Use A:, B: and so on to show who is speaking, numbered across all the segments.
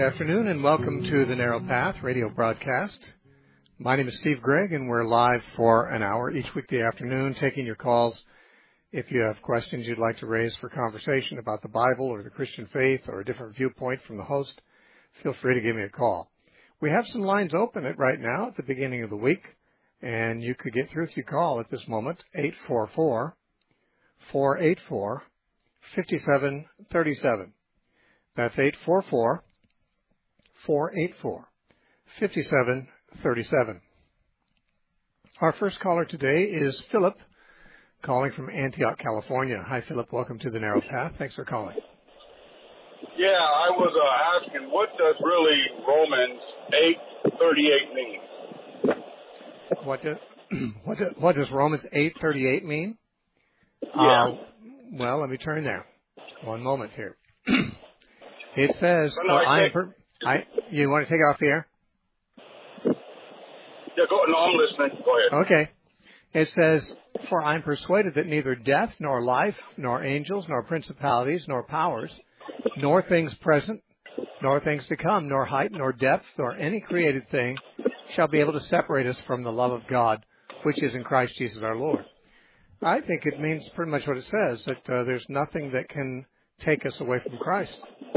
A: afternoon and welcome to the Narrow Path radio broadcast. My name is Steve Gregg and we're live for an hour each weekday afternoon taking your calls. If you have questions you'd like to raise for conversation about the Bible or the Christian faith or a different viewpoint from the host, feel free to give me a call. We have some lines open right now at the beginning of the week, and you could get through if you call at this moment, 844-484-5737. That's 844-484-5737. Our first caller today is Philip, calling from Antioch, California. Hi, Philip. Welcome to the Narrow Path. Thanks for calling.
B: Yeah, I was asking, what does really Romans 8:38 mean?
A: What does Romans 8:38 mean?
B: Yeah.
A: Well, let me turn there. One moment here. It says, you want to take it off the air?
B: Yeah, no, I'm listening. Go ahead.
A: Okay. It says, for I am persuaded that neither death, nor life, nor angels, nor principalities, nor powers, nor things present, nor things to come, nor height, nor depth, nor any created thing shall be able to separate us from the love of God, which is in Christ Jesus our Lord. I think it means pretty much what it says, that there's nothing that can take us away from Christ.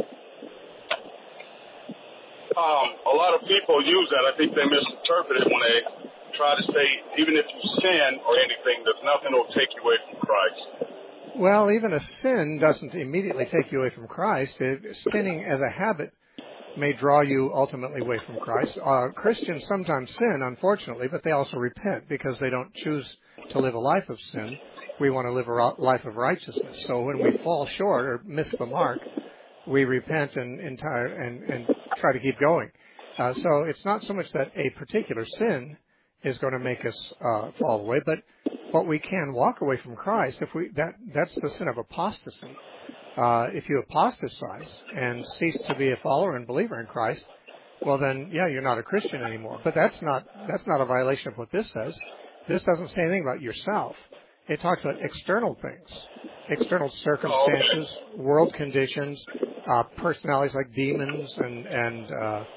B: A lot of people use that. I think they misinterpret it when they try to say, even if you sin or anything, there's nothing that will take you away from Christ.
A: Well, even a sin doesn't immediately take you away from Christ. Sinning as a habit may draw you ultimately away from Christ. Christians sometimes sin, unfortunately, but they also repent because they don't choose to live a life of sin. We want to live a life of righteousness. So when we fall short or miss the mark, we repent and try to keep going. So it's not so much that a particular sin is going to make us fall away, but we can walk away from Christ if that's the sin of apostasy. If you apostatize and cease to be a follower and believer in Christ, well then, yeah, you're not a Christian anymore. But that's not a violation of what this says. This doesn't say anything about yourself. It talks about external things, external circumstances, world conditions, personalities like demons and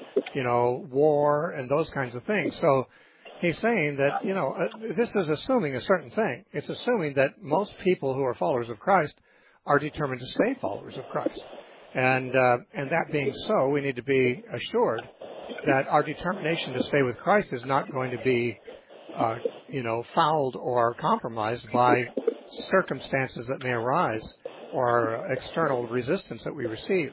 A: war and those kinds of things. So he's saying that, this is assuming a certain thing. It's assuming that most people who are followers of Christ are determined to stay followers of Christ. And that being so, we need to be assured that our determination to stay with Christ is not going to be, fouled or compromised by circumstances that may arise or external resistance that we receive.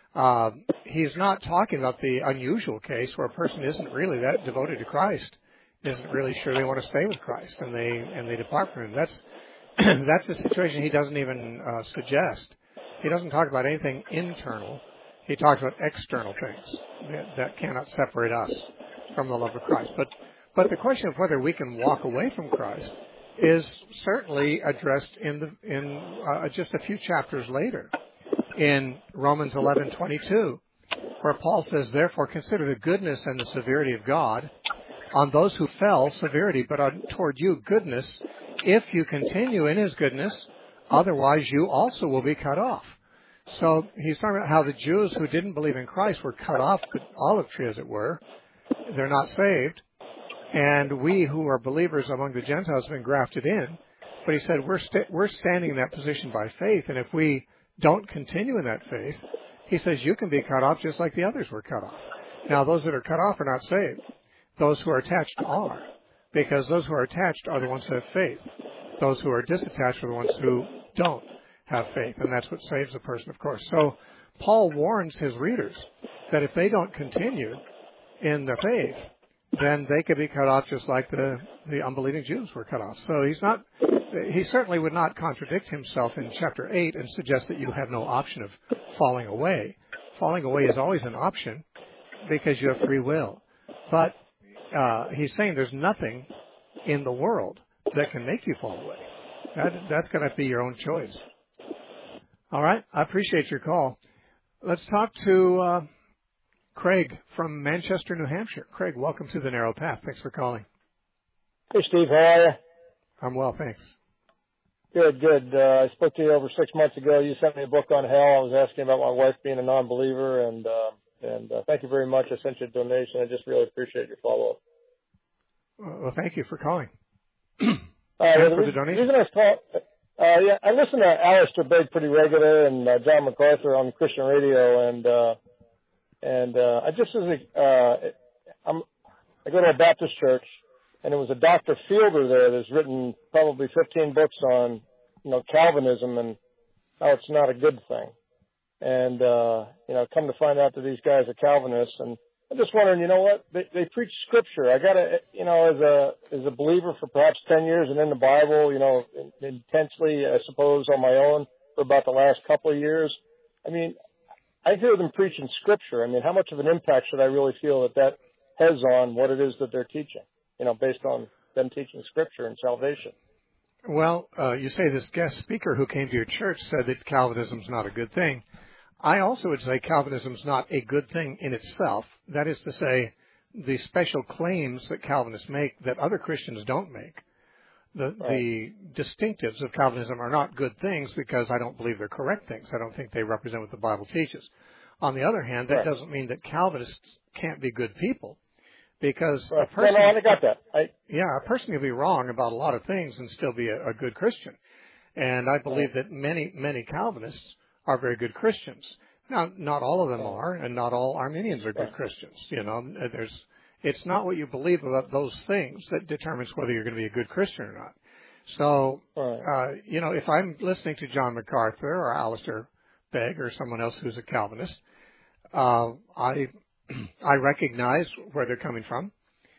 A: He's not talking about the unusual case where a person isn't really that devoted to Christ, isn't really sure they want to stay with Christ, and they depart from him. That's the situation he doesn't even suggest. He doesn't talk about anything internal. He talks about external things that cannot separate us from the love of Christ. But the question of whether we can walk away from Christ is certainly addressed in just a few chapters later in Romans 11:22, where Paul says, "Therefore consider the goodness and the severity of God. On those who fell, severity, but toward you, goodness, if you continue in his goodness, otherwise you also will be cut off." So he's talking about how the Jews who didn't believe in Christ were cut off the olive tree, as it were. They're not saved. And we who are believers among the Gentiles have been grafted in. But he said we're standing in that position by faith, and if we don't continue in that faith, he says you can be cut off just like the others were cut off. Now, those that are cut off are not saved. Those who are attached are, because those who are attached are the ones who have faith. Those who are disattached are the ones who don't have faith, and that's what saves a person, of course. So Paul warns his readers that if they don't continue in the faith, then they could be cut off just like the unbelieving Jews were cut off. So he certainly would not contradict himself in chapter 8 and suggest that you have no option of falling away. Falling away is always an option because you have free will. But he's saying there's nothing in the world that can make you fall away. That's going to be your own choice. All right. I appreciate your call. Let's talk to Craig from Manchester, New Hampshire. Craig, welcome to the Narrow Path. Thanks for calling.
C: Hey, Steve. How are you?
A: I'm well, thanks.
C: Good. I spoke to you over 6 months ago. You sent me a book on hell. I was asking about my wife being a non-believer, and And thank you very much. I sent you a donation. I just really appreciate your follow-up.
A: Well, thank you for calling.
C: For
A: the donation.
C: The reason I was calling, I listen to Alistair Begg pretty regular and John MacArthur on Christian radio, and I just I go to a Baptist church, and it was a Dr. Fielder there that's written probably 15 books on, Calvinism and how it's not a good thing. And, come to find out that these guys are Calvinists. And I'm just wondering, what? They preach Scripture. I got to, as a believer for perhaps 10 years and in the Bible, intensely, I suppose, on my own for about the last couple of years. I mean, I hear them preaching Scripture. I mean, how much of an impact should I really feel that has on what it is that they're teaching, based on them teaching Scripture and salvation?
A: Well, you say this guest speaker who came to your church said that Calvinism's not a good thing. I also would say Calvinism's not a good thing in itself. That is to say, the special claims that Calvinists make that other Christians don't make. The distinctives of Calvinism are not good things because I don't believe they're correct things. I don't think they represent what the Bible teaches. On the other hand, that doesn't mean that Calvinists can't be good people. Because a person,
C: I got that.
A: A person can be wrong about a lot of things and still be a good Christian. And I believe that many Calvinists are very good Christians. Now, not all of them are, and not all Arminians are good Christians. It's not what you believe about those things that determines whether you're going to be a good Christian or not. So, if I'm listening to John MacArthur or Alistair Begg or someone else who's a Calvinist, I recognize where they're coming from.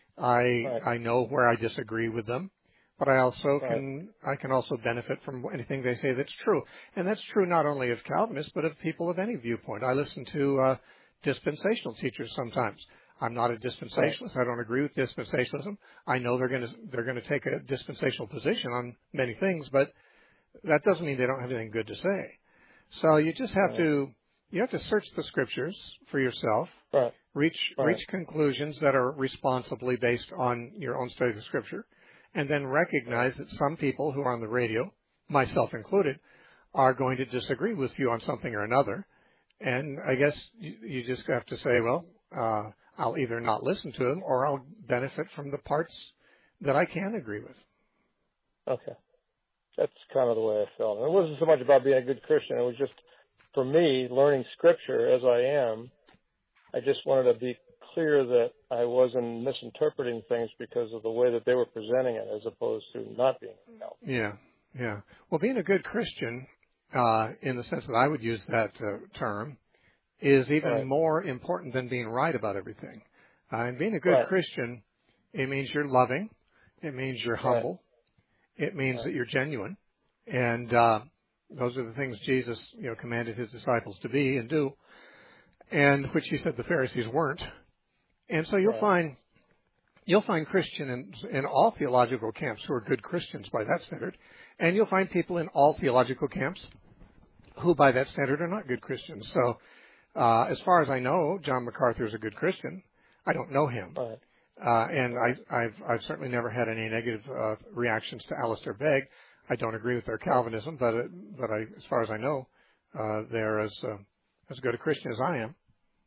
A: I know where I disagree with them, but I also can also benefit from anything they say that's true. And that's true not only of Calvinists, but of people of any viewpoint. I listen to dispensational teachers sometimes. I'm not a dispensationalist. I don't agree with dispensationalism. I know they're going to take a dispensational position on many things, but that doesn't mean they don't have anything good to say. So you just have to search the Scriptures for yourself. Reach conclusions that are responsibly based on your own study of the Scripture, and then recognize that some people who are on the radio, myself included, are going to disagree with you on something or another. And I guess you just have to say, well, I'll either not listen to them or I'll benefit from the parts that I can agree with.
C: Okay. That's kind of the way I felt. And it wasn't so much about being a good Christian. It was just, for me, learning Scripture as I am, I just wanted to be clear that I wasn't misinterpreting things because of the way that they were presenting it as opposed to not being.
A: Yeah. Well, being a good Christian, in the sense that I would use that term, is even more important than being right about everything. And being a good Christian, it means you're loving. It means you're humble. It means that you're genuine. And those are the things Jesus, commanded his disciples to be and do, and which he said the Pharisees weren't. And so you'll find Christians in all theological camps who are good Christians by that standard, and you'll find people in all theological camps who by that standard are not good Christians. So as far as I know, John MacArthur is a good Christian. I don't know him. And I've certainly never had any negative reactions to Alistair Begg. I don't agree with their Calvinism, but as far as I know, they're as good a Christian as I am.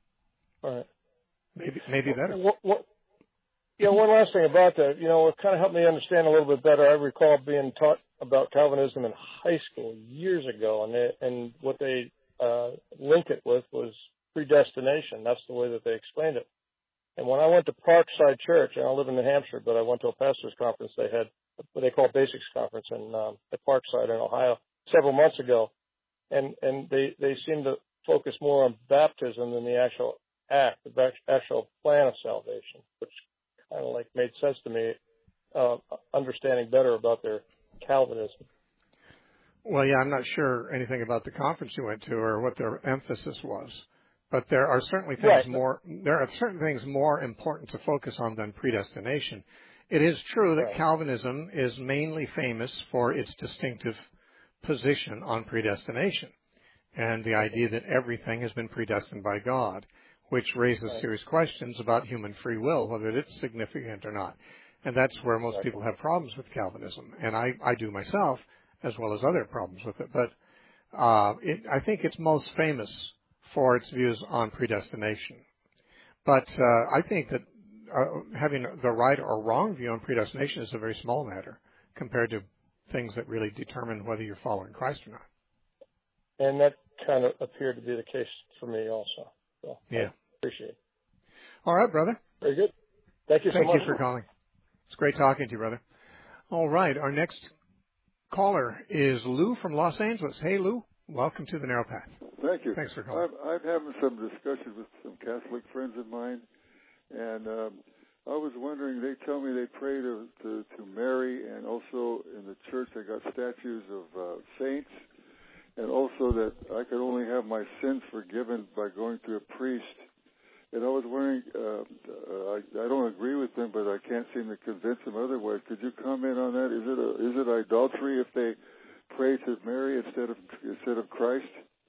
A: Maybe better.
C: One last thing about that. It kind of helped me understand a little bit better. I recall being taught about Calvinism in high school years ago, and what they linked it with was predestination. That's the way that they explained it. And when I went to Parkside Church, and I live in New Hampshire, but I went to a pastor's conference they had, what they call Basics Conference at Parkside in Ohio several months ago, and they seemed to focus more on baptism than the actual act, the actual plan of salvation, which kind of made sense to me, understanding better about their Calvinism.
A: Well, yeah, I'm not sure anything about the conference you went to or what their emphasis was, but there are certainly things There are certain things more important to focus on than predestination. It is true that Calvinism is mainly famous for its distinctive position on predestination and the idea that everything has been predestined by God, which raises serious questions about human free will, whether it's significant or not. And that's where most people have problems with Calvinism. And I do myself, as well as other problems with it. But I think it's most famous for its views on predestination. But I think that having the right or wrong view on predestination is a very small matter compared to things that really determine whether you're following Christ or not.
C: And that kind of appeared to be the case for me also. So
A: yeah.
C: I appreciate it.
A: All right, brother.
C: Very good. Thank you so much.
A: Thank you for calling. It's great talking to you, brother. All right, our next caller is Lou from Los Angeles. Hey, Lou. Welcome to the Narrow Path.
D: Thank you.
A: Thanks for calling.
D: I'm having some discussions with some Catholic friends of mine, and I was wondering, they tell me they pray to Mary, and also in the church they got statues of saints, and also that I could only have my sins forgiven by going to a priest. And I was wondering, I don't agree with them, but I can't seem to convince them otherwise. Could you comment on that? Is it idolatry if they pray to Mary instead of Christ?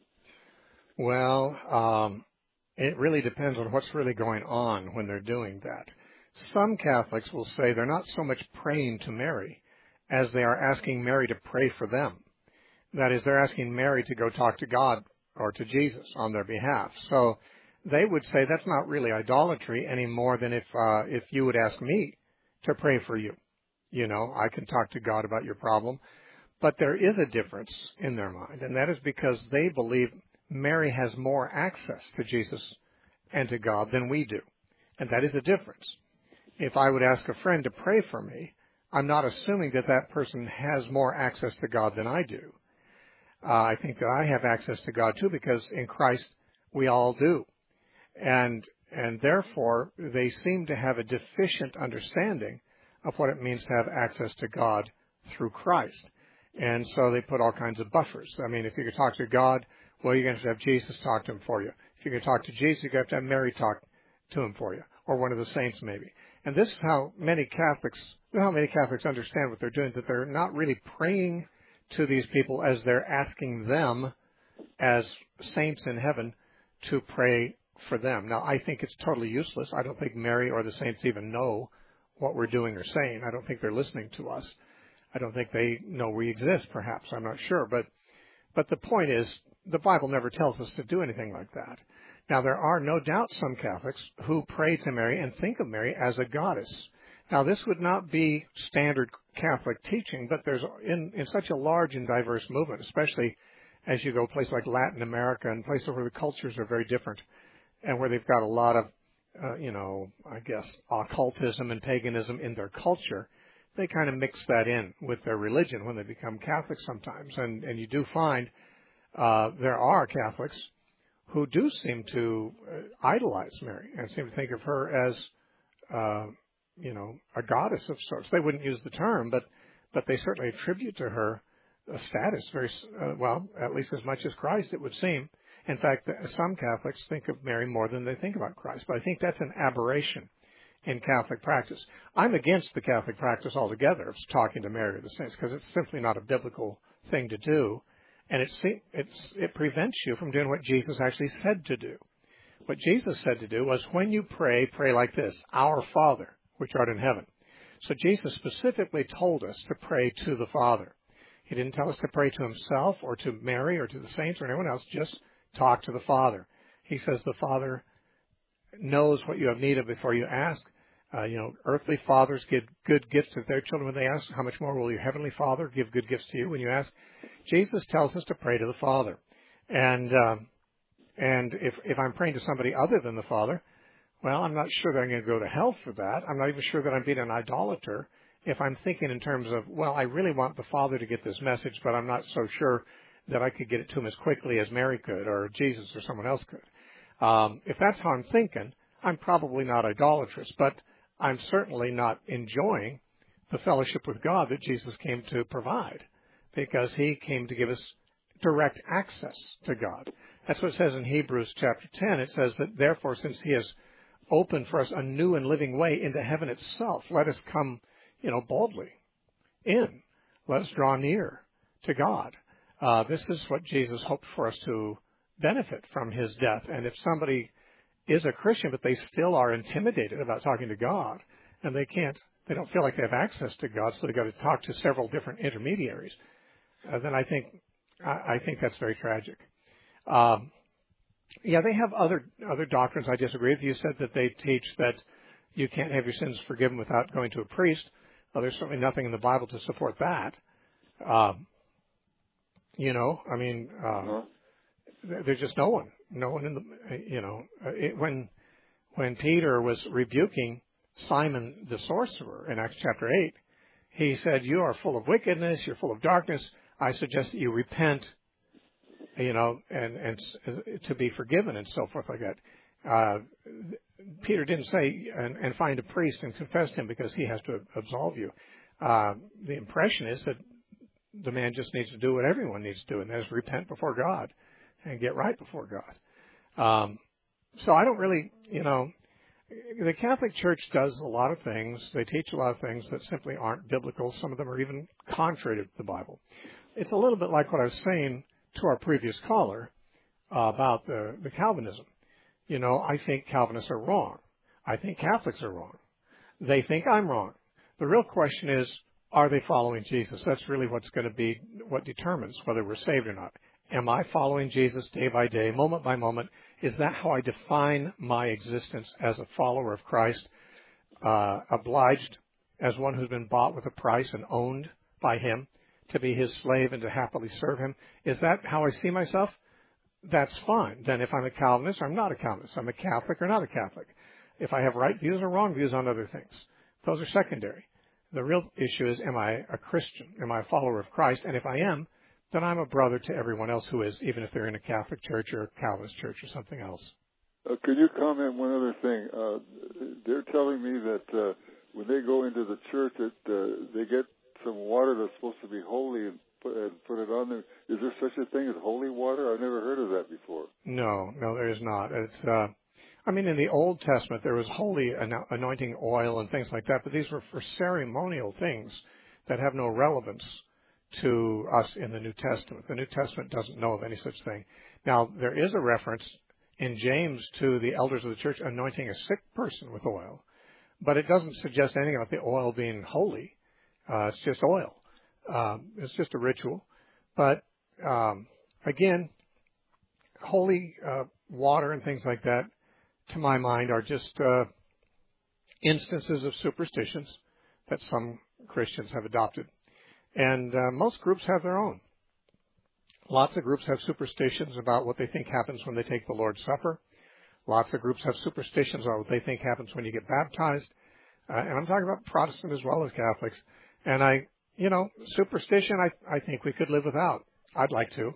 A: Well, it really depends on what's really going on when they're doing that. Some Catholics will say they're not so much praying to Mary as they are asking Mary to pray for them. That is, they're asking Mary to go talk to God or to Jesus on their behalf. So they would say that's not really idolatry any more than if you would ask me to pray for you. You know, I can talk to God about your problem. But there is a difference in their mind, and that is because they believe Mary has more access to Jesus and to God than we do. And that is a difference. If I would ask a friend to pray for me, I'm not assuming that that person has more access to God than I do. I think that I have access to God too, because in Christ we all do. And therefore, they seem to have a deficient understanding of what it means to have access to God through Christ. And so they put all kinds of buffers. I mean, if you could talk to God, well, you're going to have Jesus talk to him for you. If you can talk to Jesus, you're going to have Mary talk to him for you, or one of the saints maybe. And this is how many Catholics understand what they're doing, that they're not really praying to these people as they're asking them as saints in heaven to pray for them. Now, I think it's totally useless. I don't think Mary or the saints even know what we're doing or saying. I don't think they're listening to us. I don't think they know we exist, perhaps. I'm not sure. But the point is, the Bible never tells us to do anything like that. Now, there are no doubt some Catholics who pray to Mary and think of Mary as a goddess. Now, this would not be standard Catholic teaching, but there's in such a large and diverse movement, especially as you go places like Latin America and places where the cultures are very different and where they've got a lot of, I guess, occultism and paganism in their culture. They kind of mix that in with their religion when they become Catholics sometimes. And you do find there are Catholics who do seem to idolize Mary and seem to think of her as, a goddess of sorts. They wouldn't use the term, but they certainly attribute to her a status very, at least as much as Christ, it would seem. In fact, some Catholics think of Mary more than they think about Christ. But I think that's an aberration in Catholic practice. I'm against the Catholic practice altogether of talking to Mary or the saints, because it's simply not a biblical thing to do, and it prevents you from doing what Jesus actually said to do. What Jesus said to do was, when you pray, pray like this: Our Father, which art in heaven. So Jesus specifically told us to pray to the Father. He didn't tell us to pray to himself or to Mary or to the saints or anyone else. Just talk to the Father. He says the Father knows what you have need of before you ask. Earthly fathers give good gifts to their children when they ask. How much more will your heavenly Father give good gifts to you when you ask? Jesus tells us to pray to the Father. And if I'm praying to somebody other than the Father, well, I'm not sure that I'm going to go to hell for that. I'm not even sure that I'm being an idolater if I'm thinking in terms of, well, I really want the Father to get this message, but I'm not so sure that I could get it to him as quickly as Mary could or Jesus or someone else could. If that's how I'm thinking, I'm probably not idolatrous, but I'm certainly not enjoying the fellowship with God that Jesus came to provide, because he came to give us direct access to God. That's what it says in Hebrews chapter 10. It says that, therefore, since he has opened for us a new and living way into heaven itself, let us come, boldly in. Let us draw near to God. This is what Jesus hoped for us to benefit from his death. And if somebody is a Christian, but they still are intimidated about talking to God, and they don't feel like they have access to God, so they've got to talk to several different intermediaries, then I think that's very tragic. Yeah, they have other doctrines I disagree with. You said that they teach that you can't have your sins forgiven without going to a priest. Well, there's certainly nothing in the Bible to support that. There's just no one in the, when Peter was rebuking Simon the sorcerer in Acts chapter 8, he said, "You are full of wickedness, you're full of darkness. I suggest that you repent, and to be forgiven," and so forth like that. Peter didn't say, and find a priest and confess to him because he has to absolve you. The impression is that the man just needs to do what everyone needs to do, and that is repent before God and get right before God. So I don't really, the Catholic Church does a lot of things. They teach a lot of things that simply aren't biblical. Some of them are even contrary to the Bible. It's a little bit like what I was saying to our previous caller about the Calvinism. I think Calvinists are wrong. I think Catholics are wrong. They think I'm wrong. The real question is, are they following Jesus? That's really what's going to be what determines whether we're saved or not. Am I following Jesus day by day, moment by moment? Is that how I define my existence as a follower of Christ, obliged as one who's been bought with a price and owned by him to be his slave and to happily serve him? Is that how I see myself? That's fine. Then if I'm a Calvinist or I'm not a Calvinist, I'm a Catholic or not a Catholic. If I have right views or wrong views on other things, those are secondary. The real issue is, am I a Christian? Am I a follower of Christ? And if I am, then I'm a brother to everyone else who is, even if they're in a Catholic church or a Calvinist church or something else.
D: Could you comment one other thing? They're telling me that when they go into the church, that they get some water that's supposed to be holy and put it on there. Is there such a thing as holy water? I've never heard of that before. No,
A: there is not. It's in the Old Testament, there was holy anointing oil and things like that, but these were for ceremonial things that have no relevance to us in the New Testament. The New Testament doesn't know of any such thing. Now, there is a reference in James to the elders of the church anointing a sick person with oil, but it doesn't suggest anything about the oil being holy. It's just oil. It's just a ritual. But, again, holy water and things like that, to my mind, are just instances of superstitions that some Christians have adopted. And most groups have their own. Lots of groups have superstitions about what they think happens when they take the Lord's Supper. Lots of groups have superstitions about what they think happens when you get baptized. And I'm talking about Protestant as well as Catholics. And superstition, I think we could live without. I'd like to.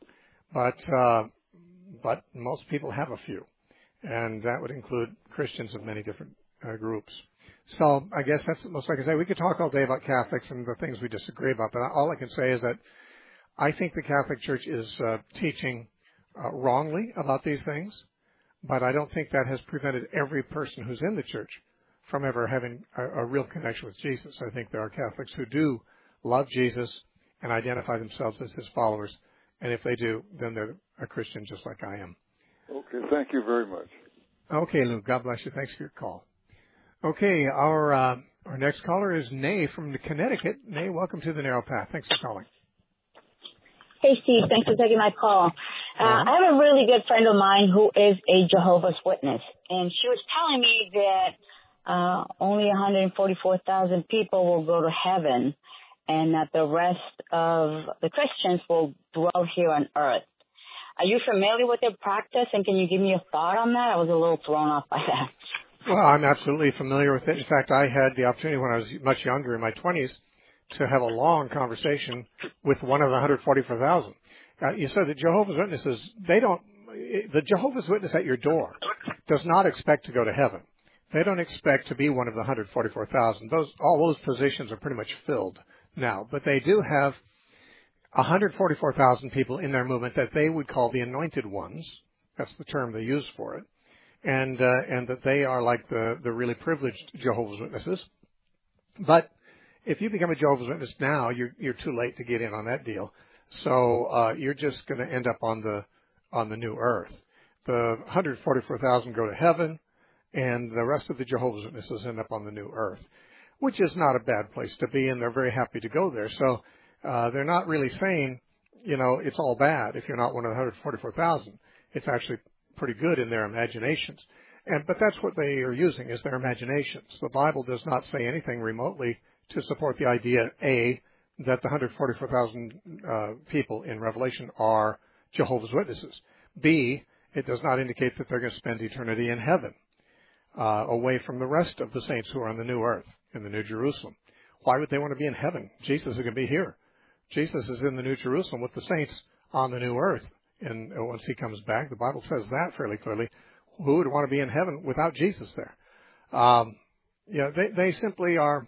A: But most people have a few. And that would include Christians of many different groups. So I guess that's the most I can say. We could talk all day about Catholics and the things we disagree about, but all I can say is that I think the Catholic Church is teaching wrongly about these things, but I don't think that has prevented every person who's in the church from ever having a real connection with Jesus. I think there are Catholics who do love Jesus and identify themselves as his followers, and if they do, then they're a Christian just like I am.
D: Okay, thank you very much.
A: Okay, Lou, God bless you. Thanks for your call. Okay, our next caller is Nay from Connecticut. Nay, welcome to the Narrow Path. Thanks for calling.
E: Hey, Steve. Thanks for taking my call. I have a really good friend of mine who is a Jehovah's Witness, and she was telling me that only 144,000 people will go to heaven and that the rest of the Christians will dwell here on earth. Are you familiar with their practice, and can you give me a thought on that? I was a little thrown off by that.
A: Well, I'm absolutely familiar with it. In fact, I had the opportunity when I was much younger, in my 20s, to have a long conversation with one of the 144,000. You said that Jehovah's Witnesses, the Jehovah's Witness at your door does not expect to go to heaven. They don't expect to be one of the 144,000. All those positions are pretty much filled now, but they do have 144,000 people in their movement that they would call the anointed ones. That's the term they use for it. And that they are like the really privileged Jehovah's Witnesses. But if you become a Jehovah's Witness now, you're too late to get in on that deal. So you're just going to end up on the new earth. The 144,000 go to heaven, and the rest of the Jehovah's Witnesses end up on the new earth, which is not a bad place to be, and they're very happy to go there. So they're not really saying, it's all bad if you're not one of the 144,000. It's actually pretty good in their imaginations. But that's what they are using, is their imaginations. The Bible does not say anything remotely to support the idea, A, that the 144,000 people in Revelation are Jehovah's Witnesses. B, it does not indicate that they're going to spend eternity in heaven, away from the rest of the saints who are on the new earth, in the New Jerusalem. Why would they want to be in heaven? Jesus is going to be here. Jesus is in the New Jerusalem with the saints on the new earth. And once he comes back, the Bible says that fairly clearly. Who would want to be in heaven without Jesus there? They simply are.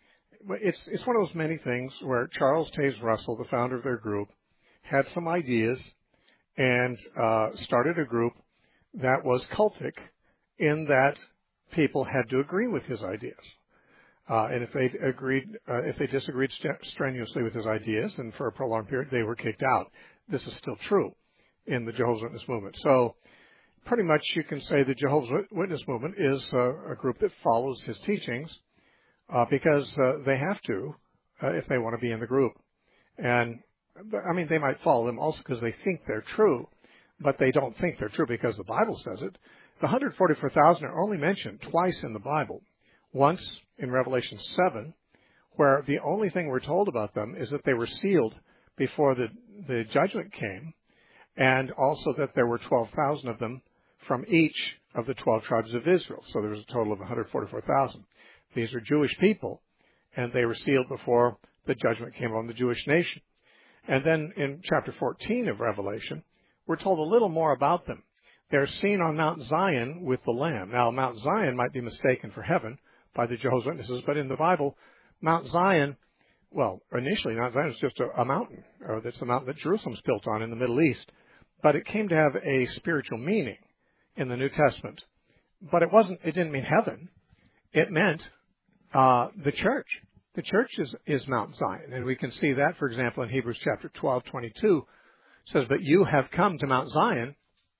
A: It's one of those many things where Charles Taze Russell, the founder of their group, had some ideas and started a group that was cultic in that people had to agree with his ideas. And if they disagreed strenuously with his ideas, and for a prolonged period, they were kicked out. This is still true in the Jehovah's Witness movement. So pretty much you can say the Jehovah's Witness movement is a group that follows his teachings because they have to if they want to be in the group. And, I mean, they might follow them also because they think they're true, but they don't think they're true because the Bible says it. The 144,000 are only mentioned twice in the Bible. Once in Revelation 7, where the only thing we're told about them is that they were sealed before the judgment came, and also that there were 12,000 of them from each of the 12 tribes of Israel. So there was a total of 144,000. These are Jewish people, and they were sealed before the judgment came on the Jewish nation. And then in chapter 14 of Revelation, we're told a little more about them. They're seen on Mount Zion with the Lamb. Now, Mount Zion might be mistaken for heaven by the Jehovah's Witnesses, but in the Bible, Mount Zion, well, initially Mount Zion is just a mountain, or that's the mountain that Jerusalem's built on in the Middle East. But it came to have a spiritual meaning in the New Testament. But it didn't mean heaven. It meant the church. The church is Mount Zion. And we can see that, for example, in Hebrews chapter 12:22. It says, "But you have come to Mount Zion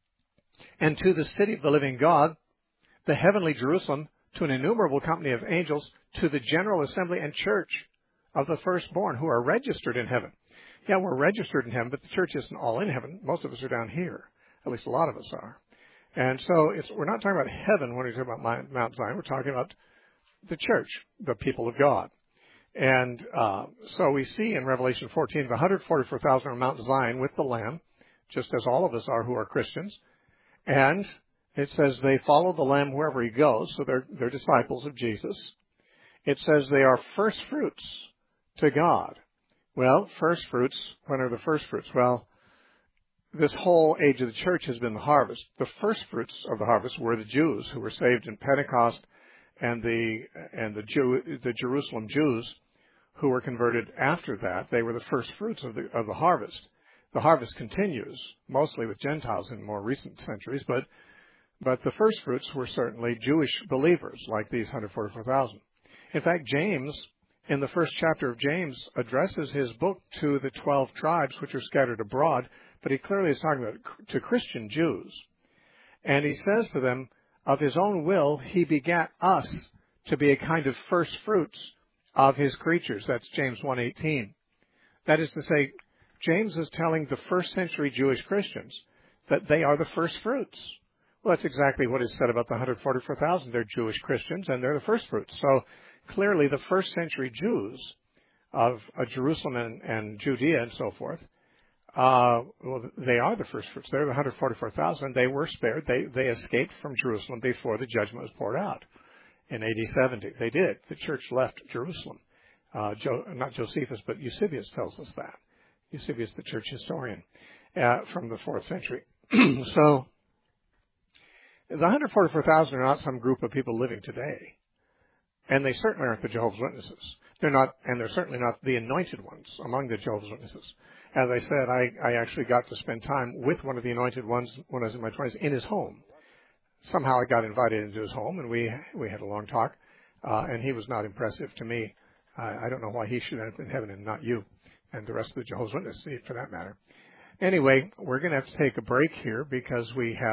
A: and to the city of the living God, the heavenly Jerusalem, to an innumerable company of angels, to the general assembly and church of the firstborn who are registered in heaven." Yeah, we're registered in heaven, but the church isn't all in heaven. Most of us are down here. At least a lot of us are. And so we're not talking about heaven when we talk about Mount Zion. We're talking about the church, the people of God. And so we see in Revelation 14, the 144,000 are on Mount Zion with the Lamb, just as all of us are who are Christians. And it says they follow the Lamb wherever he goes, so they're disciples of Jesus. It says they are first fruits to God. Well, first fruits, when are the first fruits? Well, this whole age of the church has been the harvest. The first fruits of the harvest were the Jews who were saved in Pentecost, and the Jerusalem Jews who were converted after that. They were the first fruits of the harvest. The harvest continues, mostly with Gentiles in more recent centuries, but the first fruits were certainly Jewish believers, like these 144,000. In fact, James, in the first chapter of James, addresses his book to the 12 tribes which are scattered abroad, but he clearly is talking about to Christian Jews. And he says to them, of his own will, he begat us to be a kind of first fruits of his creatures. That's James 1:18. That is to say, James is telling the first century Jewish Christians that they are the first fruits. Well, that's exactly what is said about the 144,000. They're Jewish Christians, and they're the first fruits. So clearly the first century Jews of Jerusalem and Judea and so forth, they are the first fruits. They're the 144,000. They were spared. They escaped from Jerusalem before the judgment was poured out in AD 70. They did. The church left Jerusalem. Not Josephus, but Eusebius tells us that. Eusebius, the church historian from the 4th century. So the 144,000 are not some group of people living today. And they certainly aren't the Jehovah's Witnesses. They're not, and they're certainly not the anointed ones among the Jehovah's Witnesses. As I said, I actually got to spend time with one of the anointed ones when I was in my 20s in his home. Somehow I got invited into his home, and we had a long talk, and he was not impressive to me. I don't know why he should end up in heaven and not you, and the rest of the Jehovah's Witnesses, for that matter. Anyway, we're going to have to take a break here because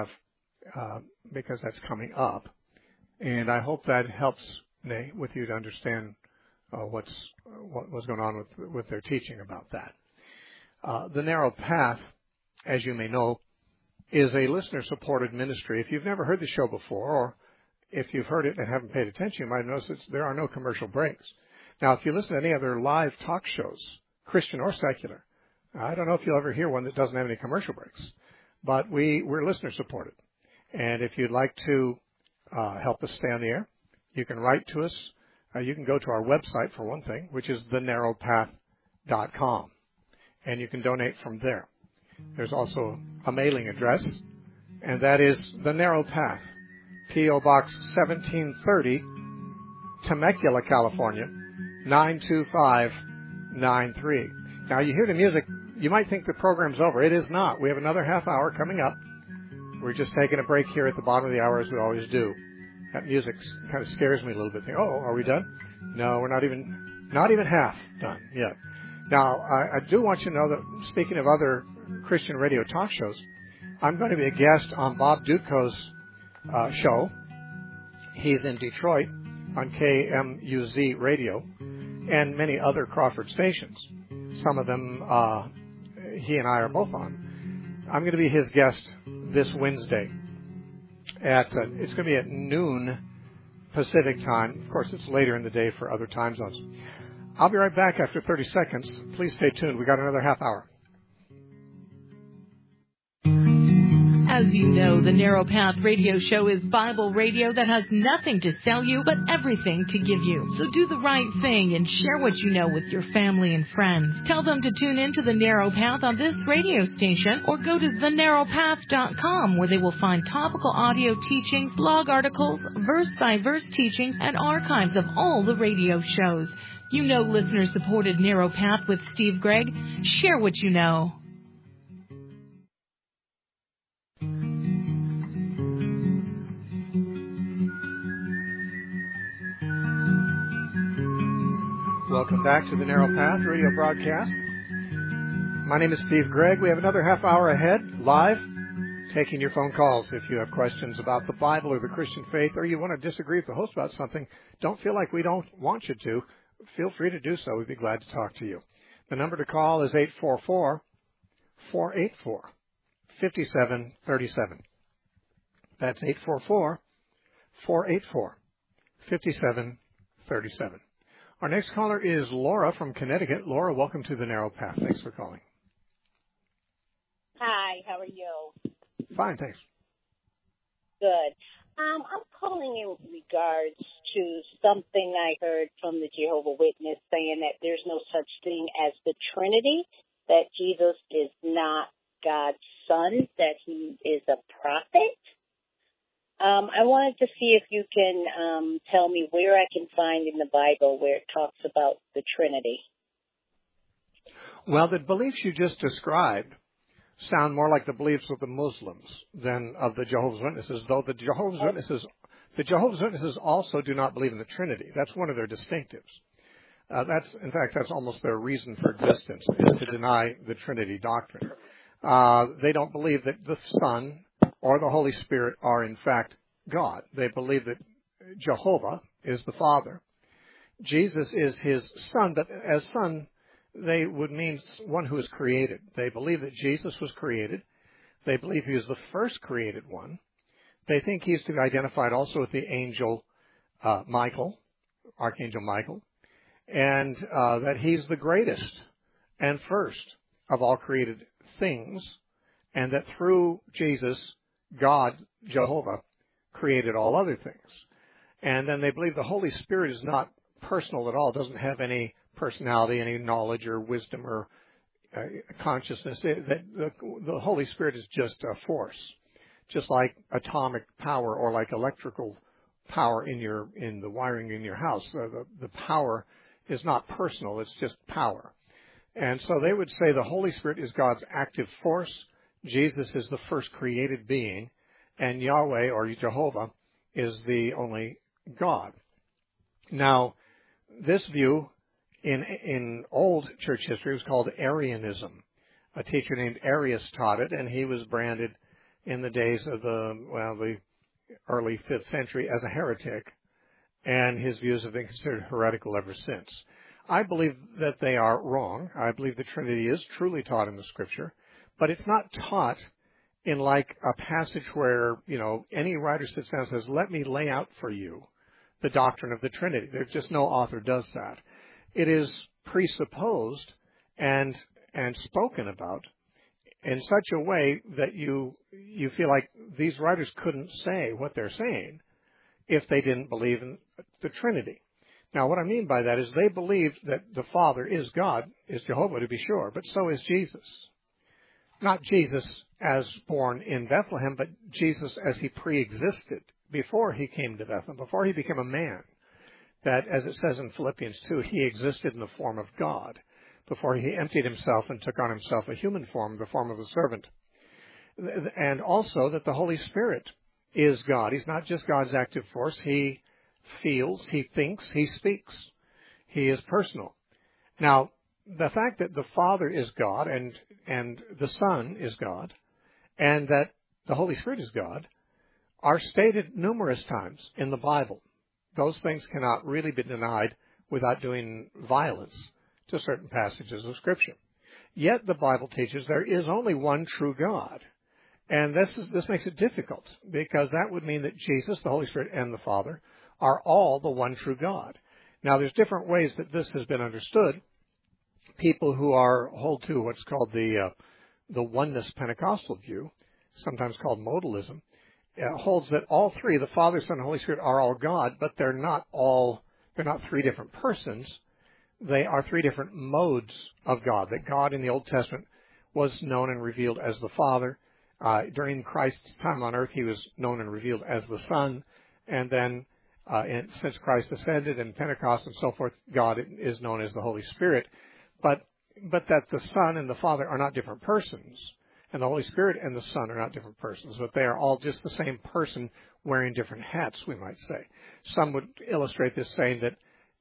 A: because that's coming up, and I hope that helps with you to understand what was going on with their teaching about that. The narrow path, as you may know, is a listener-supported ministry. If you've never heard the show before, or if you've heard it and haven't paid attention, you might have noticed there are no commercial breaks. Now, if you listen to any other live talk shows, Christian or secular, I don't know if you'll ever hear one that doesn't have any commercial breaks, but we're listener-supported. And if you'd like to help us stay on the air, you can write to us. You can go to our website, for one thing, which is thenarrowpath.com, and you can donate from there. There's also a mailing address, and that is The Narrow Path, P.O. Box 1730, Temecula, California, 92593. Now, you hear the music, you might think the program's over. It is not. We have another half hour coming up. We're just taking a break here at the bottom of the hour, as we always do. That music kind of scares me a little bit. Are we done? No, we're not even half done yet. Now, I do want you to know that, speaking of other Christian radio talk shows, I'm going to be a guest on Bob Dutko's show. He's in Detroit on KMUZ Radio and many other Crawford stations. Some of them he and I are both on. I'm going to be his guest this Wednesday. It's going to be at noon Pacific time. Of course, it's later in the day for other time zones. I'll be right back after 30 seconds. Please stay tuned. We got another half hour.
F: As you know, the Narrow Path Radio Show is Bible radio that has nothing to sell you, but everything to give you. So do the right thing and share what you know with your family and friends. Tell them to tune in to the Narrow Path on this radio station, or go to thenarrowpath.com, where they will find topical audio teachings, blog articles, verse-by-verse teachings, and archives of all the radio shows. You know listener-supported Narrow Path with Steve Gregg. Share what you know.
A: Welcome back to the Narrow Path radio broadcast. My name is Steve Gregg. We have another half hour ahead, live, taking your phone calls. If you have questions about the Bible or the Christian faith, or you want to disagree with the host about something, don't feel like we don't want you to. Feel free to do so. We'd be glad to talk to you. The number to call is 844-484-5737. That's 844-484-5737. Our next caller is Laura from Connecticut. Laura, welcome to the Narrow Path. Thanks for calling.
G: Hi, how are you?
A: Fine, thanks.
G: Good. I'm calling in regards to something I heard from the Jehovah's Witness saying that there's no such thing as the Trinity, that Jesus is not God's son, that he is a prophet. I wanted to see if you can tell me where I can find in the Bible where it talks about the Trinity.
A: Well, the beliefs you just described sound more like the beliefs of the Muslims than of the Jehovah's Witnesses, though the Jehovah's Witnesses also do not believe in the Trinity. That's one of their distinctives. That's almost their reason for existence, is to deny the Trinity doctrine. They don't believe that the Son or the Holy Spirit are in fact God. They believe that Jehovah is the Father. Jesus is his Son, but as Son, they would mean one who is created. They believe that Jesus was created. They believe he is the first created one. They think he's to be identified also with the angel Michael, Archangel Michael, and that he's the greatest and first of all created things, and that through Jesus, God, Jehovah, created all other things. And then they believe the Holy Spirit is not personal at all, doesn't have any personality, any knowledge or wisdom or consciousness. The Holy Spirit is just a force, just like atomic power or like electrical power in the wiring in your house. The power is not personal, it's just power. And so they would say the Holy Spirit is God's active force, Jesus is the first created being, and Yahweh or Jehovah is the only God. Now, this view in old church history was called Arianism. A teacher named Arius taught it, and he was branded in the days of the early 5th century as a heretic, and his views have been considered heretical ever since. I believe that they are wrong. I believe the Trinity is truly taught in the Scripture, but it's not taught in like a passage where, any writer sits down and says, let me lay out for you the doctrine of the Trinity. There's just no author does that. It is presupposed and spoken about in such a way that you feel like these writers couldn't say what they're saying if they didn't believe in the Trinity. Now, what I mean by that is they believed that the Father is God, is Jehovah to be sure, but so is Jesus. Not Jesus as born in Bethlehem, but Jesus as he pre-existed before he came to Bethlehem, before he became a man. That, as it says in Philippians 2, he existed in the form of God before he emptied himself and took on himself a human form, the form of a servant. And also that the Holy Spirit is God. He's not just God's active force. He feels, he thinks, he speaks. He is personal. Now, the fact that the Father is God and the Son is God and that the Holy Spirit is God are stated numerous times in the Bible. Those things cannot really be denied without doing violence to certain passages of Scripture. Yet the Bible teaches there is only one true God. And this makes it difficult because that would mean that Jesus, the Holy Spirit, and the Father are all the one true God. Now, there's different ways that this has been understood. People who hold to what's called the oneness Pentecostal view, sometimes called modalism, holds that all three, the Father, Son, and Holy Spirit, are all God, but they're not three different persons. They are three different modes of God. That God in the Old Testament was known and revealed as the Father. During Christ's time on earth, he was known and revealed as the Son. And then since Christ ascended and Pentecost and so forth, God is known as the Holy Spirit. But that the Son and the Father are not different persons, and the Holy Spirit and the Son are not different persons, but they are all just the same person wearing different hats, we might say. Some would illustrate this saying that,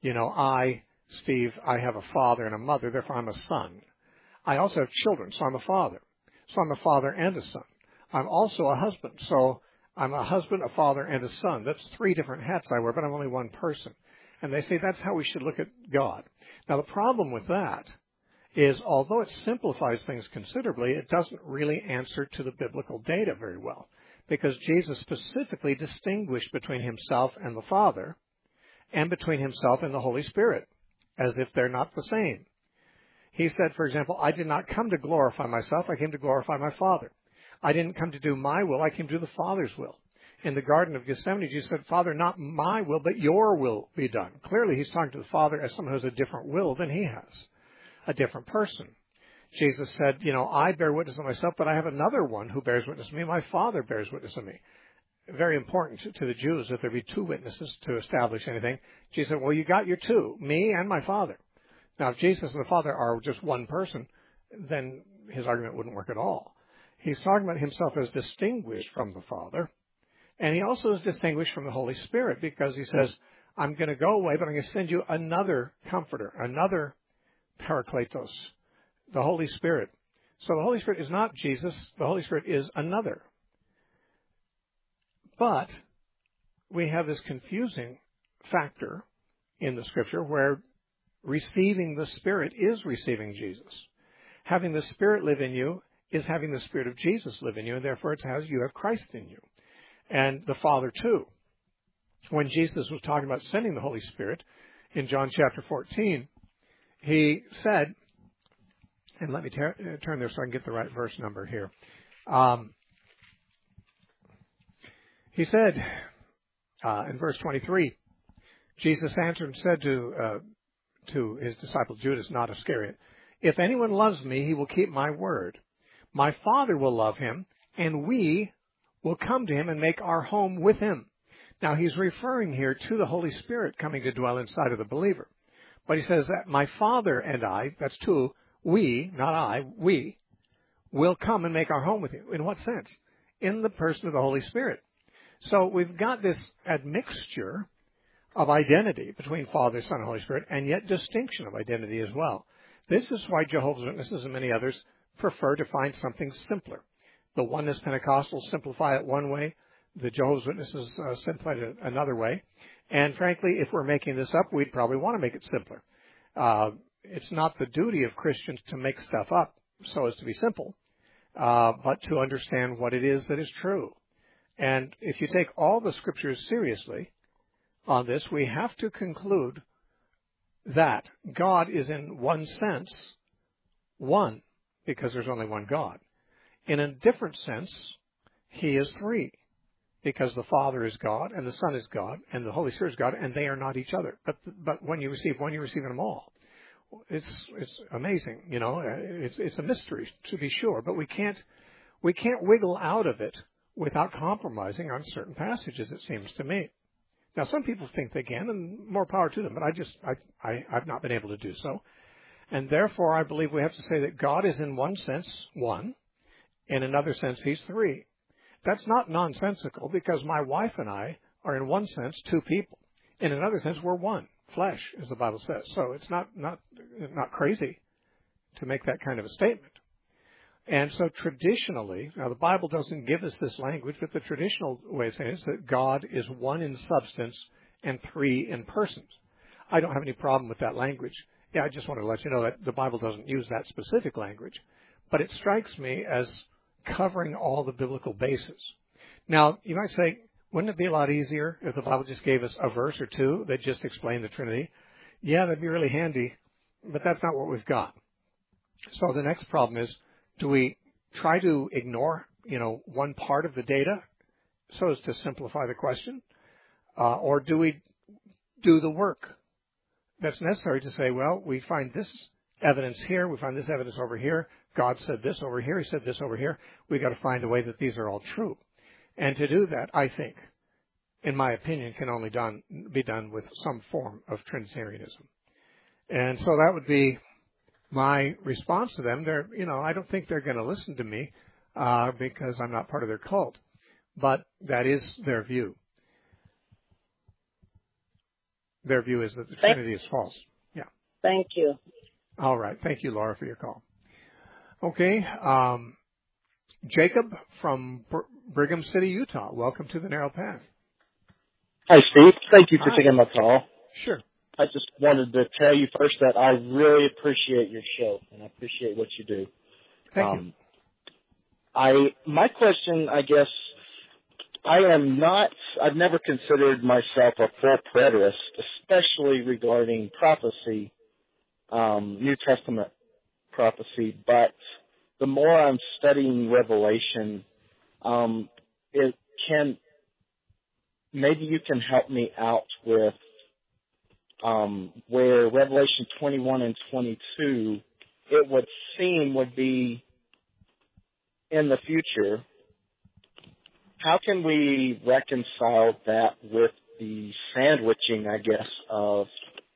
A: Steve, I have a father and a mother, therefore I'm a son. I also have children, so I'm a father. So I'm a father and a son. I'm also a husband, so I'm a husband, a father, and a son. That's three different hats I wear, but I'm only one person. And they say that's how we should look at God. Now, the problem with that is, although it simplifies things considerably, it doesn't really answer to the biblical data very well, because Jesus specifically distinguished between himself and the Father and between himself and the Holy Spirit, as if they're not the same. He said, for example, I did not come to glorify myself, I came to glorify my Father. I didn't come to do my will, I came to do the Father's will. In the Garden of Gethsemane, Jesus said, Father, not my will, but your will be done. Clearly, he's talking to the Father as someone who has a different will than he has, a different person. Jesus said, I bear witness of myself, but I have another one who bears witness of me. My Father bears witness of me. Very important to the Jews that there be two witnesses to establish anything. Jesus said, well, you got your two, me and my Father. Now, if Jesus and the Father are just one person, then his argument wouldn't work at all. He's talking about himself as distinguished from the Father, and he also is distinguished from the Holy Spirit because he says, I'm going to go away, but I'm going to send you another comforter, another Parakletos, the Holy Spirit. So the Holy Spirit is not Jesus. The Holy Spirit is another. But we have this confusing factor in the Scripture where receiving the Spirit is receiving Jesus. Having the Spirit live in you is having the Spirit of Jesus live in you, and therefore it's how you have Christ in you. And the Father, too. When Jesus was talking about sending the Holy Spirit in John chapter 14, he said, and let me turn there so I can get the right verse number here. He said in verse 23, Jesus answered and said to his disciple Judas, not Iscariot, if anyone loves me, he will keep my word. My Father will love him, and we will come to him and make our home with him. Now, he's referring here to the Holy Spirit coming to dwell inside of the believer. But he says that my Father and I, that's two, we, not I, we, will come and make our home with you. In what sense? In the person of the Holy Spirit. So we've got this admixture of identity between Father, Son, and Holy Spirit, and yet distinction of identity as well. This is why Jehovah's Witnesses and many others prefer to find something simpler. The Oneness Pentecostals simplify it one way. The Jehovah's Witnesses simplify it another way. And frankly, if we're making this up, we'd probably want to make it simpler. It's not the duty of Christians to make stuff up so as to be simple. but to understand what it is that is true. And if you take all the Scriptures seriously on this, we have to conclude that God is in one sense one, because there's only one God. In a different sense, He is three, because the Father is God, and the Son is God, and the Holy Spirit is God, and they are not each other. But when you receive one, you receive them all. It's amazing, you know. It's a mystery, to be sure, but we can't wiggle out of it without compromising on certain passages, it seems to me. Now, some people think they can, and more power to them, but I've not been able to do so. And therefore, I believe we have to say that God is in one sense one, in another sense He's three. That's not nonsensical, because my wife and I are in one sense two people. In another sense, we're one flesh, as the Bible says. So it's not crazy to make that kind of a statement. And so traditionally, now the Bible doesn't give us this language, but the traditional way of saying it is that God is one in substance and three in persons. I don't have any problem with that language. Yeah, I just want to let you know that the Bible doesn't use that specific language, but it strikes me as covering all the biblical bases. Now, you might say, wouldn't it be a lot easier if the Bible just gave us a verse or two that just explained the Trinity? Yeah, that'd be really handy, but that's not what we've got. So the next problem is, do we try to ignore, one part of the data so as to simplify the question? Or do we do the work that's necessary to say, well, we find this evidence here, we find this evidence over here, God said this over here, He said this over here, we've got to find a way that these are all true. And to do that, I think, in my opinion, can only be done with some form of Trinitarianism. And so that would be my response to them. I don't think they're going to listen to me because I'm not part of their cult, but that is their view. Their view is that the Trinity is false. Yeah.
G: Thank you.
A: All right. Thank you, Laura, for your call. Okay. Jacob from Brigham City, Utah. Welcome to the Narrow Path.
H: Hi, Steve. Thank you for taking my call.
A: Sure.
H: I just wanted to tell you first that I really appreciate your show, and I appreciate what you do.
A: Thank you.
H: My question, I guess, I've never considered myself a full preterist, especially regarding prophecy, New Testament prophecy, but the more I'm studying Revelation, maybe you can help me out with where Revelation 21 and 22, it would seem would be in the future. How can we reconcile that with the sandwiching, I guess, of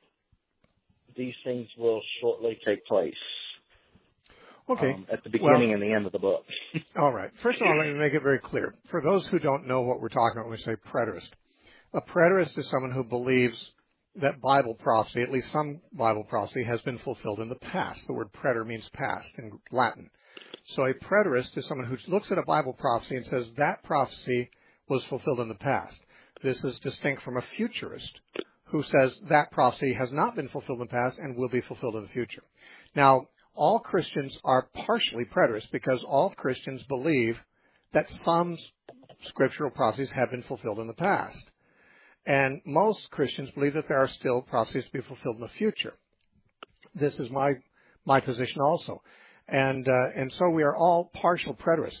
H: these things will shortly take place?
A: Okay.
H: At the beginning and the end of the book.
A: All right. First of all, let me make it very clear. For those who don't know what we're talking about when we say preterist, a preterist is someone who believes that Bible prophecy, at least some Bible prophecy, has been fulfilled in the past. The word preter means past in Latin. So a preterist is someone who looks at a Bible prophecy and says that prophecy was fulfilled in the past. This is distinct from a futurist who says that prophecy has not been fulfilled in the past and will be fulfilled in the future. Now, all Christians are partially preterists because all Christians believe that some scriptural prophecies have been fulfilled in the past. And most Christians believe that there are still prophecies to be fulfilled in the future. This is my position also. And so we are all partial preterists.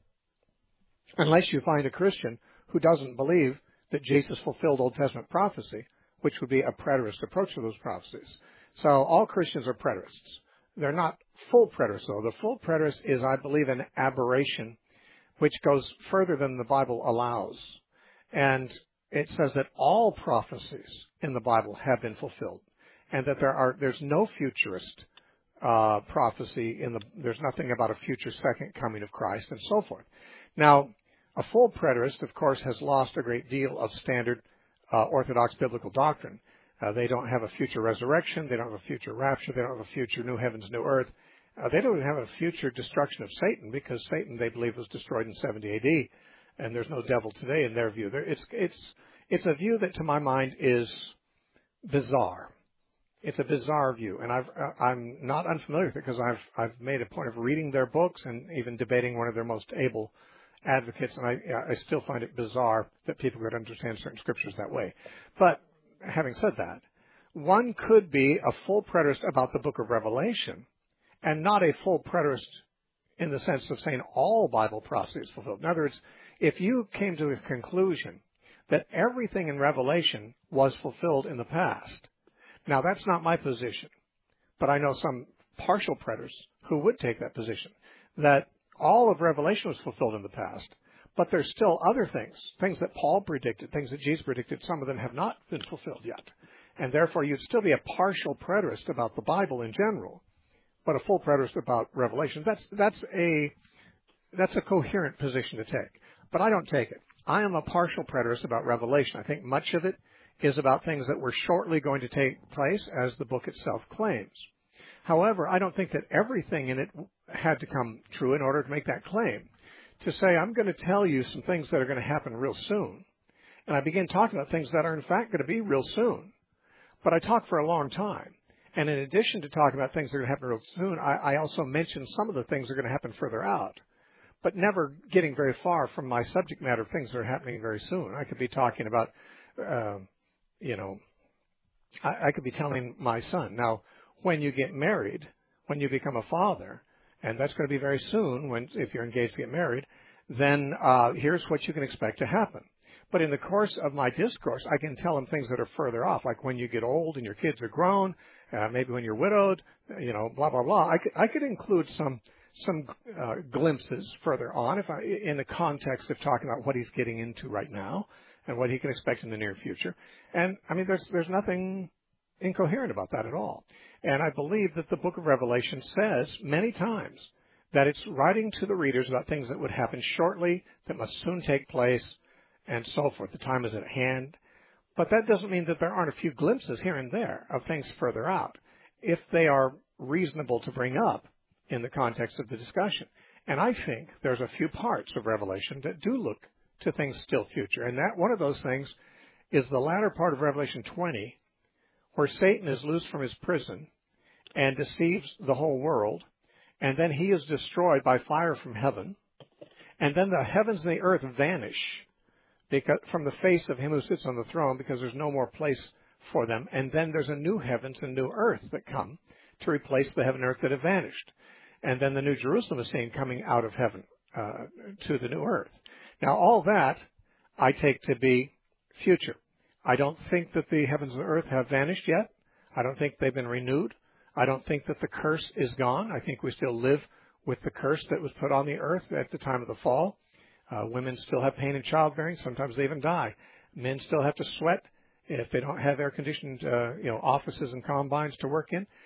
A: Unless you find a Christian who doesn't believe that Jesus fulfilled Old Testament prophecy, which would be a preterist approach to those prophecies. So all Christians are preterists. They're not full preterists, though. The full preterist is, I believe, an aberration which goes further than the Bible allows. And it says that all prophecies in the Bible have been fulfilled, and that there's no futurist prophecy there's nothing about a future second coming of Christ and so forth. Now, a full preterist, of course, has lost a great deal of standard Orthodox biblical doctrine. They don't have a future resurrection. They don't have a future rapture. They don't have a future new heavens, new earth. They don't even have a future destruction of Satan, because Satan, they believe, was destroyed in 70 A.D., and there's no devil today in their view. It's a view that, to my mind, is bizarre. It's a bizarre view, and I'm not unfamiliar with it because I've made a point of reading their books and even debating one of their most able advocates, and I still find it bizarre that people could understand certain scriptures that way. But having said that, one could be a full preterist about the book of Revelation and not a full preterist in the sense of saying all Bible prophecy is fulfilled. In other words, if you came to the conclusion that everything in Revelation was fulfilled in the past, now that's not my position, but I know some partial preterists who would take that position, that all of Revelation was fulfilled in the past, but there's still other things that Paul predicted, things that Jesus predicted, some of them have not been fulfilled yet. And therefore, you'd still be a partial preterist about the Bible in general, but a full preterist about Revelation. That's a coherent position to take. But I don't take it. I am a partial preterist about Revelation. I think much of it is about things that were shortly going to take place, as the book itself claims. However, I don't think that everything in it had to come true in order to make that claim. To say, I'm going to tell you some things that are going to happen real soon, and I begin talking about things that are in fact going to be real soon. But I talk for a long time. And in addition to talking about things that are going to happen real soon, I also mention some of the things that are going to happen further out, but never getting very far from my subject matter of things that are happening very soon. I could be talking about, I could be telling my son, now, when you get married, when you become a father, and that's going to be very soon if you're engaged to get married, then here's what you can expect to happen. But in the course of my discourse, I can tell them things that are further off, like when you get old and your kids are grown, maybe when you're widowed, blah, blah, blah. I could include some glimpses further on in the context of talking about what he's getting into right now and what he can expect in the near future. And, I mean, there's nothing incoherent about that at all. And I believe that the book of Revelation says many times that it's writing to the readers about things that would happen shortly, that must soon take place, and so forth. The time is at hand. But that doesn't mean that there aren't a few glimpses here and there of things further out, if they are reasonable to bring up in the context of the discussion. And I think there's a few parts of Revelation that do look to things still future. And that one of those things is the latter part of Revelation 20, where Satan is loosed from his prison and deceives the whole world, and then he is destroyed by fire from heaven, and then the heavens and the earth vanish from the face of him who sits on the throne, because there's no more place for them, and then there's a new heavens and new earth that come to replace the heaven and earth that have vanished. And then the New Jerusalem is seen coming out of heaven to the new earth. Now, all that I take to be future. I don't think that the heavens and the earth have vanished yet. I don't think they've been renewed. I don't think that the curse is gone. I think we still live with the curse that was put on the earth at the time of the fall. Women still have pain in childbearing. Sometimes they even die. Men still have to sweat if they don't have air-conditioned, offices and combines to work in.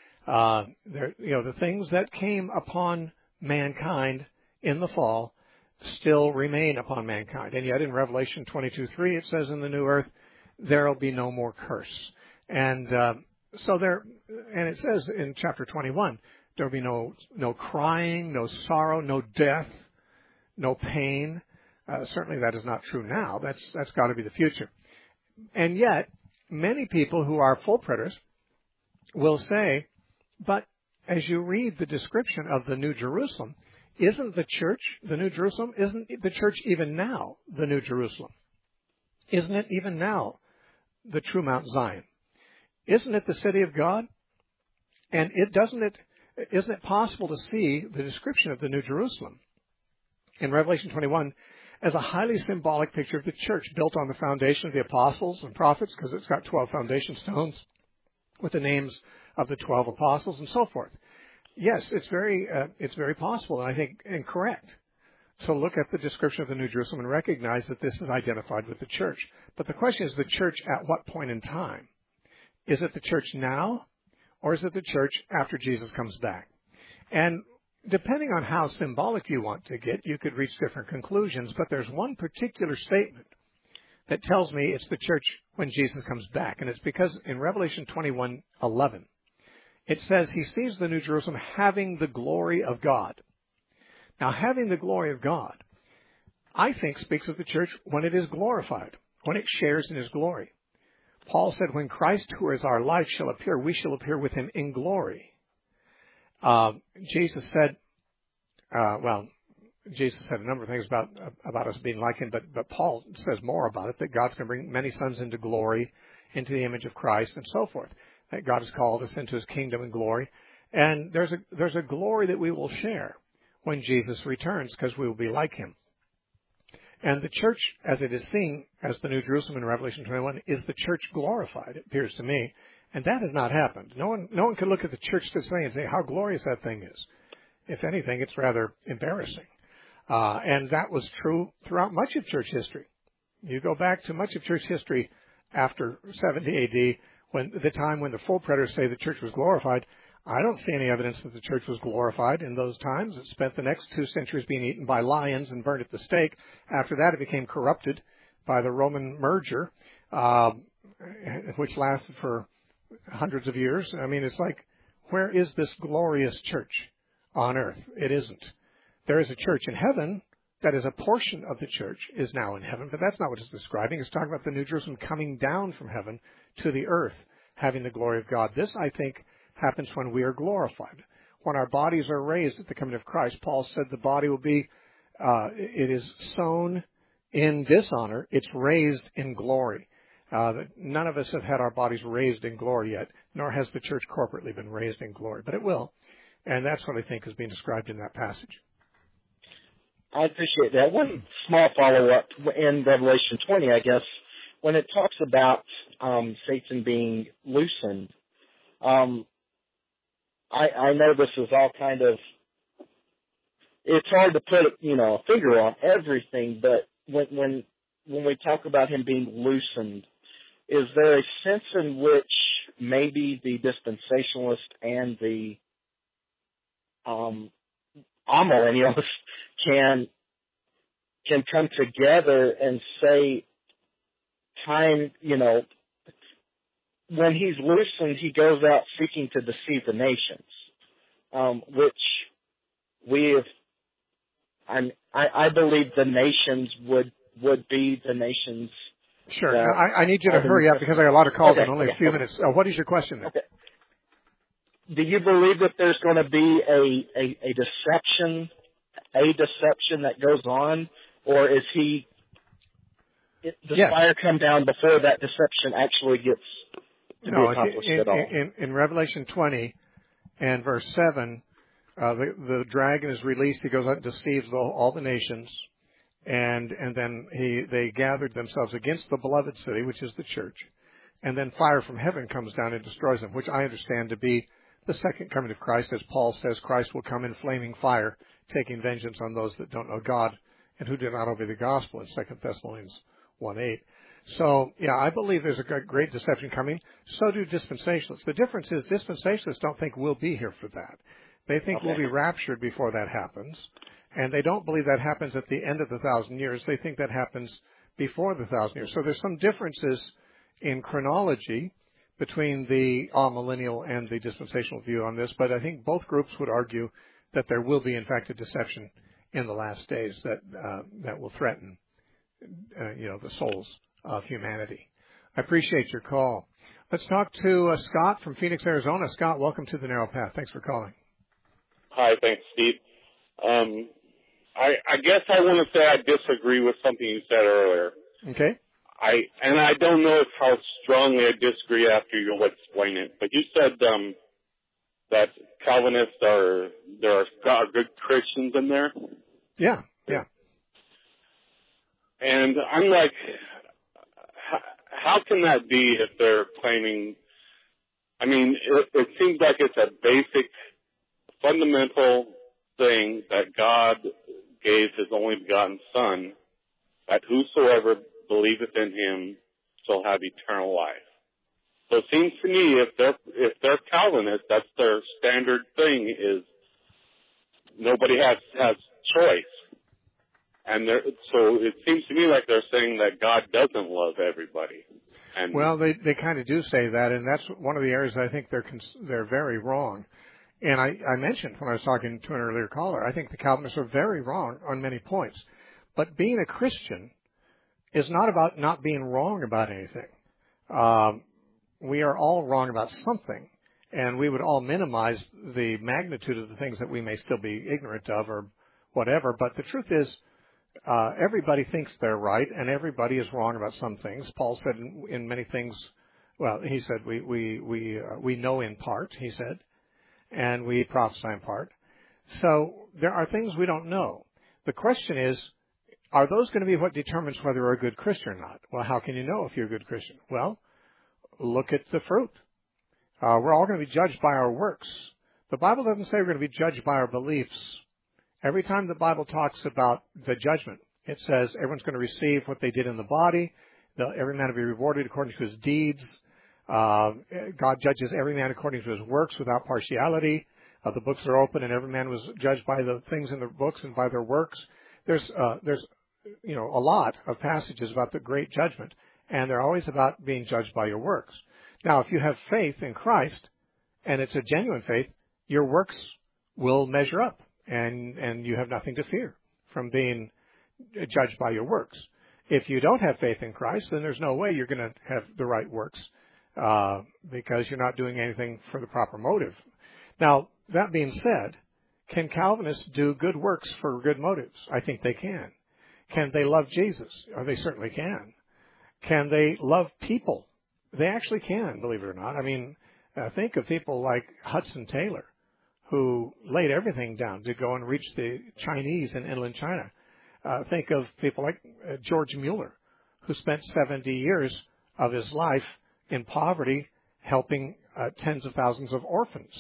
A: The things that came upon mankind in the fall still remain upon mankind. And yet in Revelation 22:3, it says in the new earth, there will be no more curse. And it says in chapter 21, there will be no crying, no sorrow, no death, no pain. Certainly that is not true now. That's got to be the future. And yet, many people who are full preterists will say, but as you read the description of the New Jerusalem, isn't the church the New Jerusalem? Isn't the church even now the New Jerusalem? Isn't it even now the true Mount Zion? Isn't it the city of God? And isn't it possible to see the description of the New Jerusalem in Revelation 21 as a highly symbolic picture of the church built on the foundation of the apostles and prophets, because it's got 12 foundation stones with the names of the 12 apostles and so forth? Yes, it's very possible, and I think incorrect, to look at the description of the New Jerusalem and recognize that this is identified with the church. But the question is, the church at what point in time? Is it the church now, or is it the church after Jesus comes back? And depending on how symbolic you want to get, you could reach different conclusions, but there's one particular statement that tells me it's the church when Jesus comes back, and it's because in Revelation 21:11, it says he sees the New Jerusalem having the glory of God. Now, having the glory of God, I think, speaks of the church when it is glorified, when it shares in his glory. Paul said, when Christ, who is our life, shall appear, we shall appear with him in glory. Jesus said, Jesus said a number of things about us being like him, but Paul says more about it, that God's going to bring many sons into glory, into the image of Christ, and so forth. That God has called us into his kingdom and glory. And there's a glory that we will share when Jesus returns, because we will be like him. And the church, as it is seen as the New Jerusalem in Revelation 21, is the church glorified, it appears to me. And that has not happened. No one can look at the church today and say how glorious that thing is. If anything, it's rather embarrassing. And that was true throughout much of church history. You go back to much of church history after 70 A.D., when the time when the full preterists say the church was glorified. I don't see any evidence that the church was glorified in those times. It spent the next 2 centuries being eaten by lions and burned at the stake. After that, it became corrupted by the Roman merger, which lasted for hundreds of years. I mean, it's like, where is this glorious church on earth? It isn't. There is a church in heaven that is a portion of the church is now in heaven, but that's not what it's describing. It's talking about the New Jerusalem coming down from heaven to the earth, having the glory of God. This, I think, happens when we are glorified. When our bodies are raised at the coming of Christ, Paul said the body will be, it is sown in dishonor, it's raised in glory. None of us have had our bodies raised in glory yet, nor has the church corporately been raised in glory, but it will. And that's what I think is being described in that passage.
H: I appreciate that. One small follow-up in Revelation 20, I guess, when it talks about Satan being loosened, I know this is all kind of, it's hard to put, a finger on everything, but when we talk about him being loosened, is there a sense in which maybe the dispensationalist and the amillennialists can come together and say, time, when he's loosened, he goes out seeking to deceive the nations, which we have, I believe the nations would be the nations.
A: Sure. I need you to hurry up because I got a lot of calls in only a few minutes. What is your question then?
H: Okay. Do you believe that there's going to be a deception that goes on, or is fire come down before that deception actually gets to be accomplished at all?
A: In Revelation 20 and verse 7, the dragon is released. He goes out and deceives all the nations, and then they gathered themselves against the beloved city, which is the church, and then fire from heaven comes down and destroys them, which I understand to be the second coming of Christ. As Paul says, Christ will come in flaming fire, taking vengeance on those that don't know God and who do not obey the gospel in 2 Thessalonians 1:8. So, I believe there's a great deception coming. So do dispensationalists. The difference is dispensationalists don't think we'll be here for that. They think we'll be raptured before that happens. And they don't believe that happens at the end of the 1,000 years. They think that happens before the 1,000 years. So there's some differences in chronology between the amillennial and the dispensational view on this. But I think both groups would argue that there will be, in fact, a deception in the last days that will threaten, the souls of humanity. I appreciate your call. Let's talk to Scott from Phoenix, Arizona. Scott, welcome to the Narrow Path. Thanks for calling.
I: Hi, thanks, Steve. I guess I want to say I disagree with something you said earlier.
A: Okay.
I: I don't know how strongly I disagree after you'll explain it, but you said that Calvinists there are good Christians in there.
A: Yeah.
I: And I'm like, how can that be if they're claiming? I mean, it seems like it's a basic, fundamental thing that God gave His only begotten Son, that whosoever believeth in Him shall have eternal life. So it seems to me if they're Calvinists, that's their standard thing is nobody has choice. And so it seems to me like they're saying that God doesn't love everybody. And
A: well, they kind of do say that, and that's one of the areas I think they're very wrong. And I mentioned when I was talking to an earlier caller, I think the Calvinists are very wrong on many points. But being a Christian is not about not being wrong about anything. we are all wrong about something, and we would all minimize the magnitude of the things that we may still be ignorant of or whatever. But the truth is, everybody thinks they're right, and everybody is wrong about some things. Paul said in many things, well, he said we know in part, he said, and we prophesy in part. So there are things we don't know. The question is, are those going to be what determines whether you're a good Christian or not? Well, how can you know if you're a good Christian? Well, look at the fruit. We're all going to be judged by our works. The Bible doesn't say we're going to be judged by our beliefs. Every time the Bible talks about the judgment, it says everyone's going to receive what they did in the body. Every man will be rewarded according to his deeds. God judges every man according to his works without partiality. The books are open, and every man was judged by the things in the books and by their works. There's a lot of passages about the great judgment, and they're always about being judged by your works. Now, if you have faith in Christ, and it's a genuine faith, your works will measure up, and you have nothing to fear from being judged by your works. If you don't have faith in Christ, then there's no way you're going to have the right works, because you're not doing anything for the proper motive. Now, that being said, can Calvinists do good works for good motives? I think they can. Can they love Jesus? Oh, they certainly can. Can they love people? They actually can, believe it or not. I mean, think of people like Hudson Taylor, who laid everything down to go and reach the Chinese in inland China. Think of people like George Mueller, who spent 70 years of his life in poverty helping tens of thousands of orphans.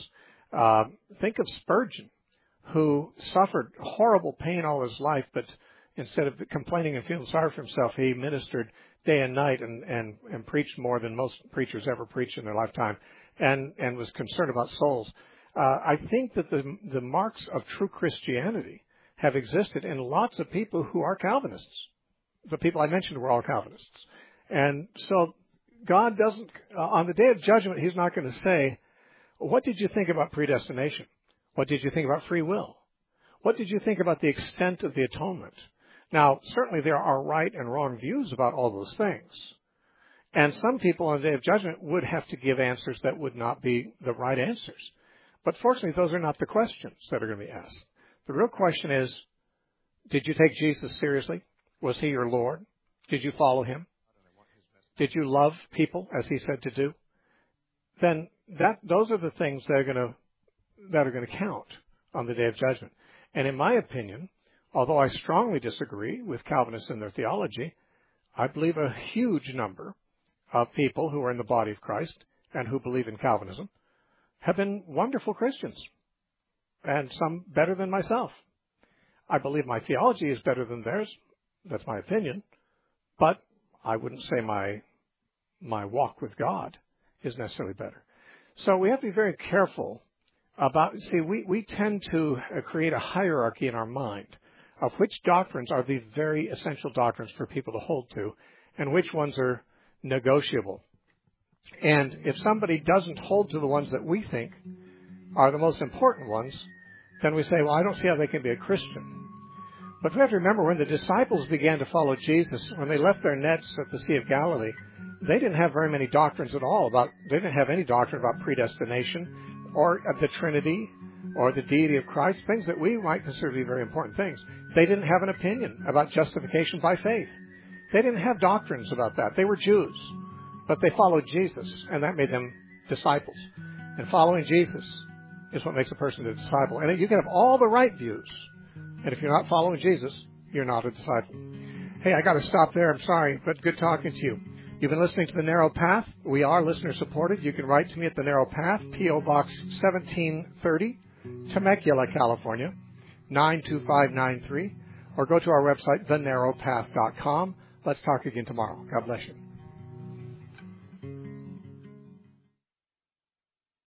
A: Think of Spurgeon, who suffered horrible pain all his life, but instead of complaining and feeling sorry for himself, he ministered day and night and preached more than most preachers ever preached in their lifetime, and was concerned about souls. I think that the marks of true Christianity have existed in lots of people who are Calvinists. The people I mentioned were all Calvinists. And so God doesn't, on the day of judgment, he's not going to say, what did you think about predestination? What did you think about free will? What did you think about the extent of the atonement? Now, certainly there are right and wrong views about all those things. And some people on the day of judgment would have to give answers that would not be the right answers. But fortunately, those are not the questions that are going to be asked. The real question is, did you take Jesus seriously? Was he your Lord? Did you follow him? Did you love people as he said to do? Then those are the things that are going to count on the day of judgment. And in my opinion, although I strongly disagree with Calvinists in their theology, I believe a huge number of people who are in the body of Christ and who believe in Calvinism have been wonderful Christians, and some better than myself. I believe my theology is better than theirs. That's my opinion. But I wouldn't say my walk with God is necessarily better. So we have to be very careful about, we tend to create a hierarchy in our mind of which doctrines are the very essential doctrines for people to hold to and which ones are negotiable. And if somebody doesn't hold to the ones that we think are the most important ones, then we say, well, I don't see how they can be a Christian. But we have to remember, when the disciples began to follow Jesus, when they left their nets at the Sea of Galilee, they didn't have very many doctrines at all. They didn't have any doctrine about predestination or of the Trinity or the deity of Christ, things that we might consider to be very important things. They didn't have an opinion about justification by faith. They didn't have doctrines about that. They were Jews, but they followed Jesus, and that made them disciples. And following Jesus is what makes a person a disciple. And you can have all the right views, and if you're not following Jesus, you're not a disciple. Hey, I got to stop there. I'm sorry, but good talking to you. You've been listening to The Narrow Path. We are listener-supported. You can write to me at The Narrow Path, P.O. Box 1730, Temecula, California, 92593, or go to our website, thenarrowpath.com. Let's talk again tomorrow. God bless you.